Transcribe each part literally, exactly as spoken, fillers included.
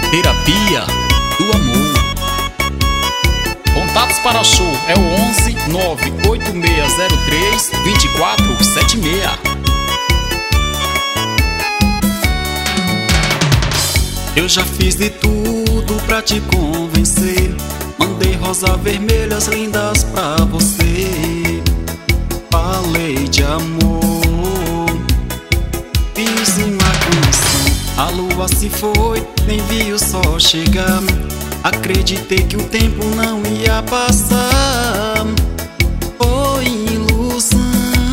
Terapia do Amor. Contatos para show é o onze nove oito seis zero três dois quatro sete seis. Eu já fiz de tudo pra te convencer. Mandei rosas vermelhas lindas pra você. Falei de amor, fiz uma canção. A lua se foi, nem vi o sol chegar. Acreditei que o tempo não ia passar. Foi ilusão.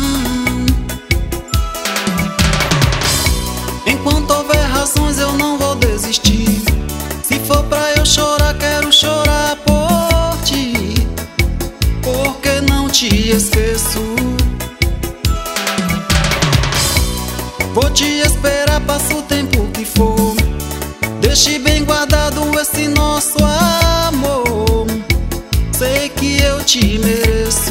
Enquanto houver razões eu não vou desistir. Se for pra eu chorar, quero chorar por ti, porque não te esqueço. Vou te esperar, passa o tempo que for. Deixe bem guardado esse nosso amor. Sei que eu te mereço.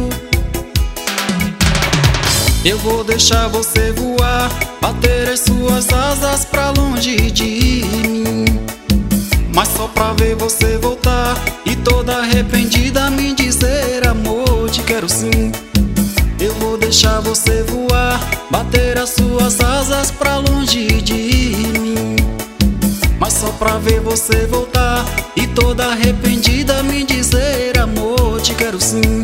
Eu vou deixar você voar, bater as suas asas pra longe de mim, mas só pra ver você voltar e toda arrependida me dizer: amor, te quero sim. Eu vou deixar você voar, bater as suas asas pra longe de mim, mas só pra ver você voltar e toda arrependida me dizer: amor, te quero sim.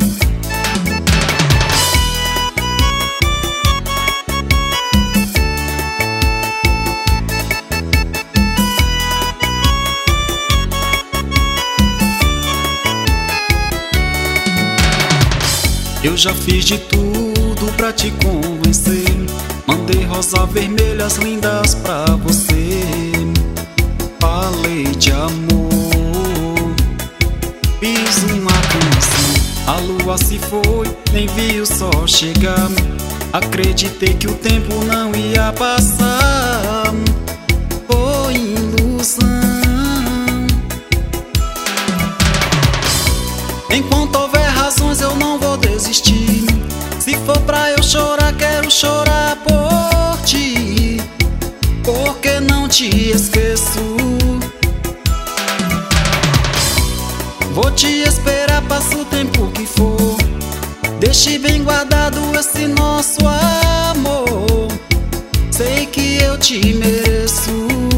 Eu já fiz de tudo pra te convencer. Mandei rosas vermelhas lindas pra você. Falei de amor, fiz uma canção. A lua se foi, nem vi o sol chegar. Acreditei que o tempo não ia passar. Foi ilusão. Enquanto houver razões eu não vou desistir. Se for pra eu chorar, quero chorar por ti, porque não te esqueço. Vou te esperar, passa o tempo que for. Deixe bem guardado esse nosso amor. Sei que eu te mereço.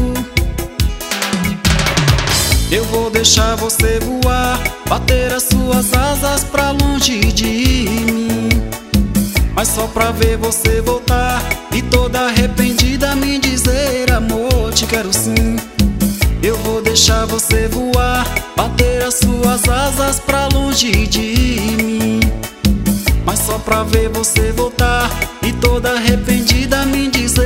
Eu vou deixar você voar, bater as suas asas pra longe de mim, mas só pra ver você voltar e toda arrependida me dizer: amor, te quero sim. Eu vou deixar você voar, bater as suas asas pra longe de mim, mas só pra ver você voltar e toda arrependida me dizer: